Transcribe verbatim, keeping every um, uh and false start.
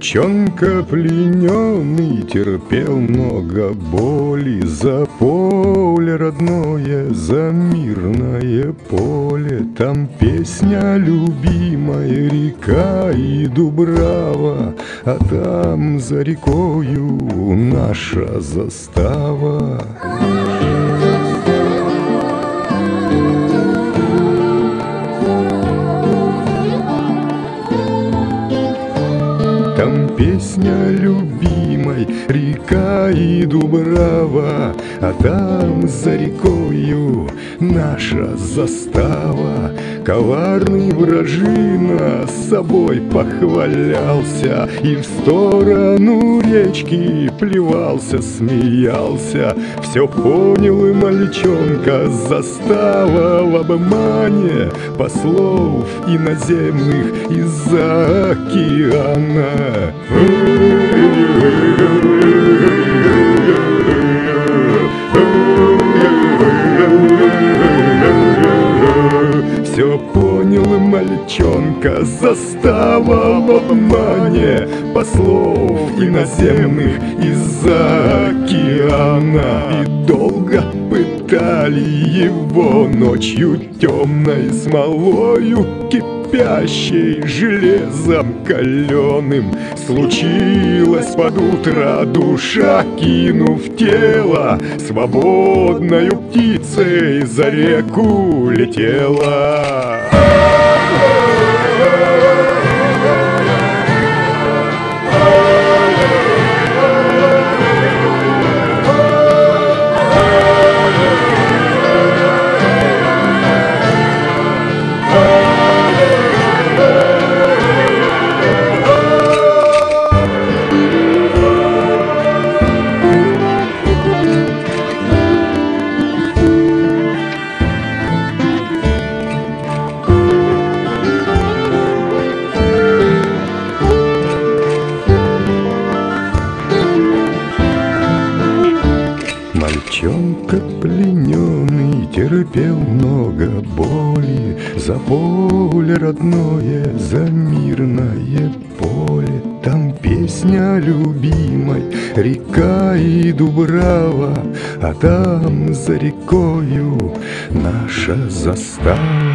Мальчонка плененный терпел много боли за поле родное, за мирное поле. Там песня любимая, река и дубрава, а там за рекою наша застава. Там песня любимой, река и дубрава, а там за рекою наша застава. Коварный вражина с собой похвалялся и в сторону речки плевался, смеялся. Все понял и мальчонка, застава в обмане послов иноземных из-за океана. Все понял и мальчонка, застава в обмане послов иноземных из-за океана. И долго пытали его ночью темной смолою кипящей, железом каленым. Случилось под утро, душа, кинув тело, свободною птицей за реку летела. Мальчонка плененный терпел много боли за поле родное, за мирное поле. Там песня любимой, река и дубрава, а там за рекою наша застава.